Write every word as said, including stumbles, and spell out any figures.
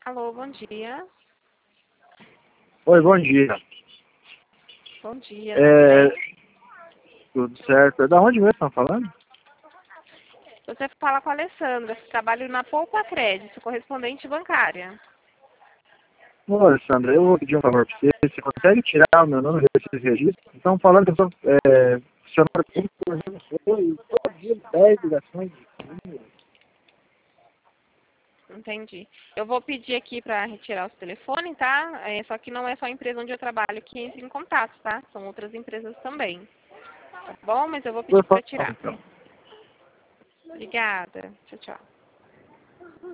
Alô, bom dia. Oi, bom dia. Bom dia, É, tudo bem? tudo certo. É da onde mesmo estão falando? Você fala com a Alessandra, trabalho na Poupa Crédito, correspondente bancária. Ô, Alessandra, eu vou pedir um favor para você. Você consegue tirar o meu nome desse registro? Estão falando que eu sou é, funcionário público. Foi todo dia dez ligações de número. Entendi. Eu vou pedir aqui para retirar o telefone, tá? É, só que não é só a empresa onde eu trabalho que entra em contato, tá? São outras empresas também. Tá bom? Mas eu vou pedir Por para favor, tirar. então. Obrigada. Tchau, tchau.